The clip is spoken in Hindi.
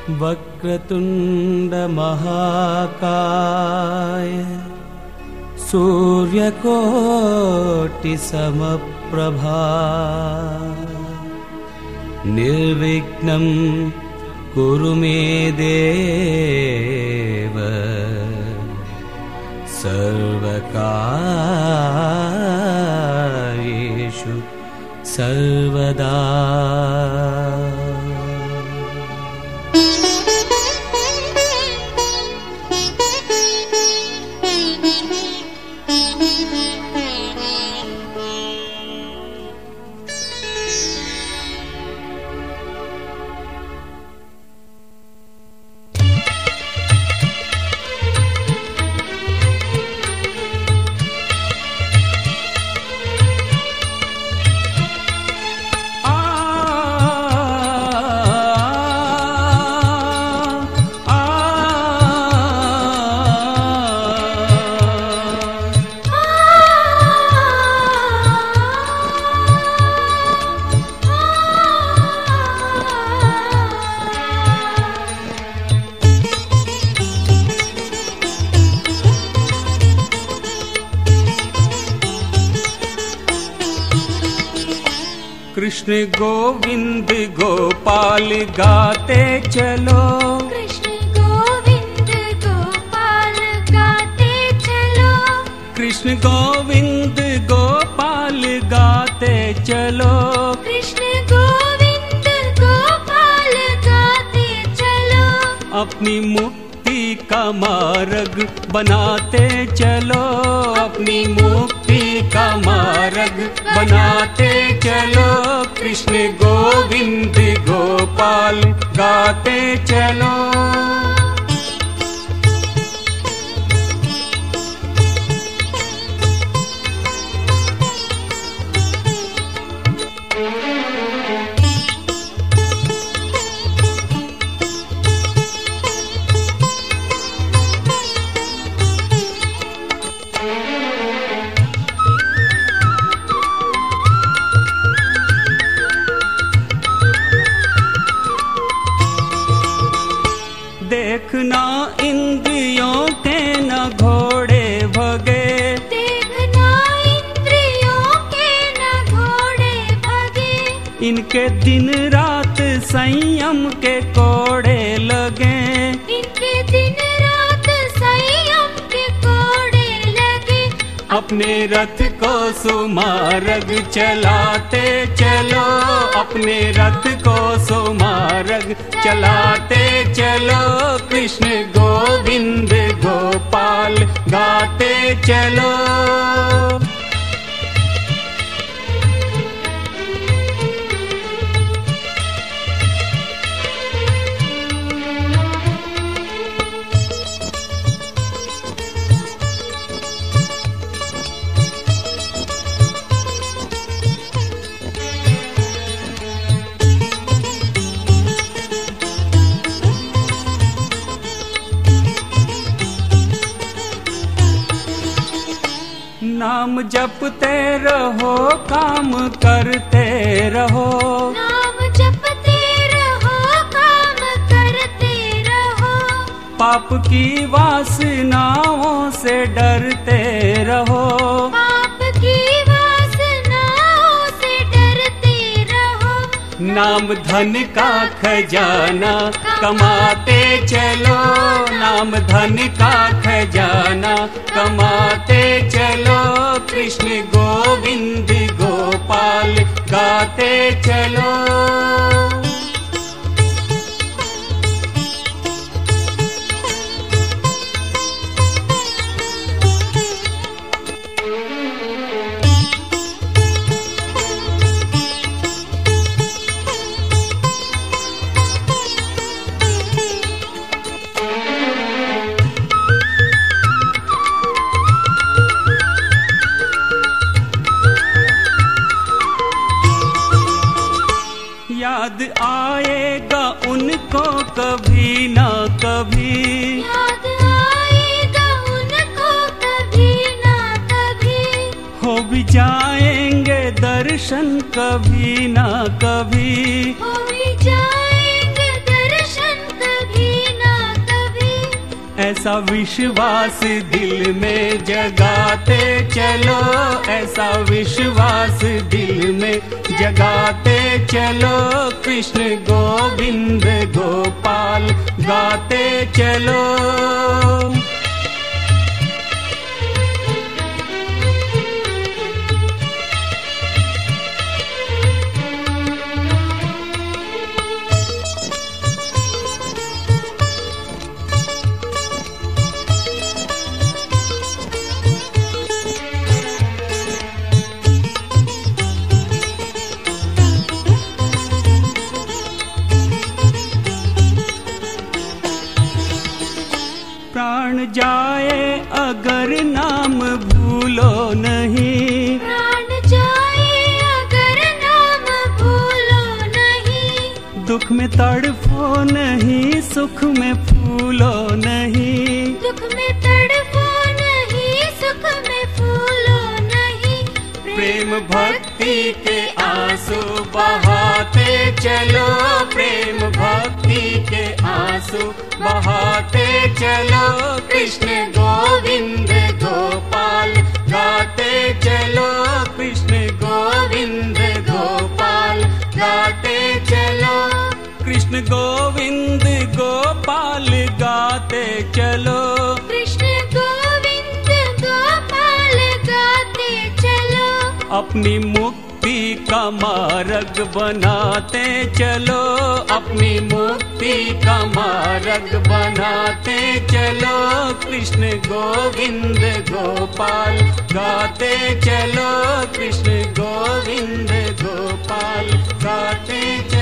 वक्रतुंड महाकाय सूर्यकोटि समप्रभा निर्विघ्नं कुरु मे देव सर्वकार्येषु सर्वदा। कृष्ण गोविंद गोपाल गाते चलो, कृष्ण गोविंद गोपाल गाते चलो, कृष्ण गोविंद गोपाल गाते चलो, कृष्ण गोविंद गोपाल गाते चलो, अपनी मुक्ति का मार्ग बनाते चलो, अपनी मुक्ति का मार्ग बनाते चलो, कृष्ण गोविंद गोपाल गाते चलो। देखना इंद्रियों के न घोड़े भगे, देखना इंद्रियों के न घोड़े भगे, इनके दिन रात संयम के कोड़े लगे, इनके दिन रात संयम के कोड़े लगे, अपने रथ को सुमार्ग चलाते चलो, अपने रथ को सुमार्ग चलाते चलो, कृष्ण गोविंद गोपाल गाते चलो। नाम जपते रहो, काम करते रहो, नाम जपते रहो, काम करते रहो, पाप की वासनाओं से डरते रहो, पाप की वासनाओं से डरते रहो, नाम धन का खजाना कमाते चलो, नाम धन का खजाना कमाते चलो, कृष्ण गोविंद गोपाल गाते चलो। याद आएगा उनको कभी ना कभी, याद आएगा उनको कभी ना कभी, हो भी जाएंगे दर्शन कभी ना कभी, हो भी जाएंगे दर्शन कभी ऐसा विश्वास दिल में जगाते चलो, ऐसा विश्वास दिल में जगाते चलो। कृष्ण गोविंद गोपाल गाते चलो। प्राण जाए अगर नाम भूलो नहीं, प्राण जाए अगर नाम भूलो नहीं। दुख में तड़फो नहीं, सुख में फूलो नहीं। दुख में तड़पो नहीं, सुख में फूलो नहीं। प्रेम भक्ति के आंसू बहाते चलो, प्रेम भक्ति के आंसू बहाते चलो। कृष्ण गोविंद गोपाल गाते चलो, कृष्ण गोविंद गोपाल गाते चलो। कृष्ण गोविंद गोपाल गाते चलो। कृष्ण गोविंद गोपाल गाते चलो। अपनी मुक्ति का मार्ग बनाते चलो, अपनी मुक्ति का मार्ग बनाते चलो। कृष्ण गोविंद गोपाल गाते चलो, कृष्ण गोविंद गोपाल गाते चलो।